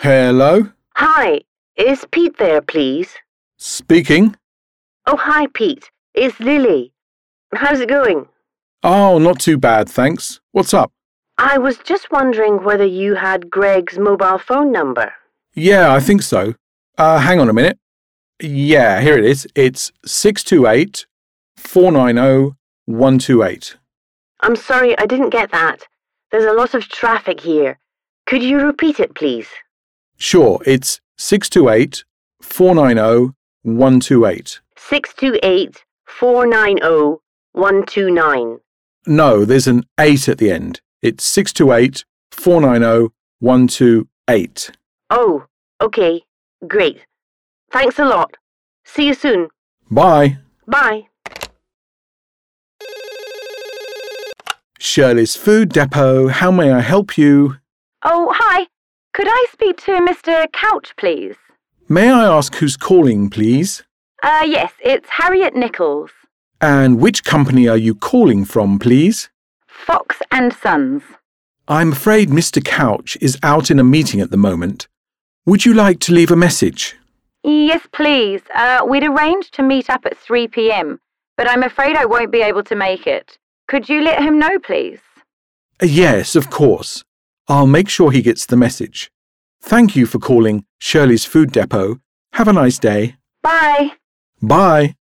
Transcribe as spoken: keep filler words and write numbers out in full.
Hello? Hi, is Pete there, please? Speaking. Oh, hi, Pete. It's Lily. How's it going? Oh, not too bad, thanks. What's up? I was just wondering whether you had Greg's mobile phone number. Yeah, I think so. Uh, hang on a minute. Yeah, here it is. It's six two eight, four nine zero, one two eight. I'm sorry, I didn't get that. There's a lot of traffic here. Could you repeat it, please? Sure, it's six two eight, four nine zero, one two eight. six two eight, four nine zero, one two nine. No, there's an eight at the end. It's six two eight, four nine zero, one two eight. Oh, okay. Great. Thanks a lot. See you soon. Bye. Bye. Shirley's Food Depot, how may I help you? Oh, hi. Could I speak to Mister Couch, please? May I ask who's calling, please? Uh, yes, it's Harriet Nichols. And which company are you calling from, please? Fox and Sons. I'm afraid Mister Couch is out in a meeting at the moment. Would you like to leave a message? Yes, please. Uh, we'd arranged to meet up at three p.m, but I'm afraid I won't be able to make it. Could you let him know, please? Yes, of course. I'll make sure he gets the message. Thank you for calling Shirley's Food Depot. Have a nice day. Bye. Bye.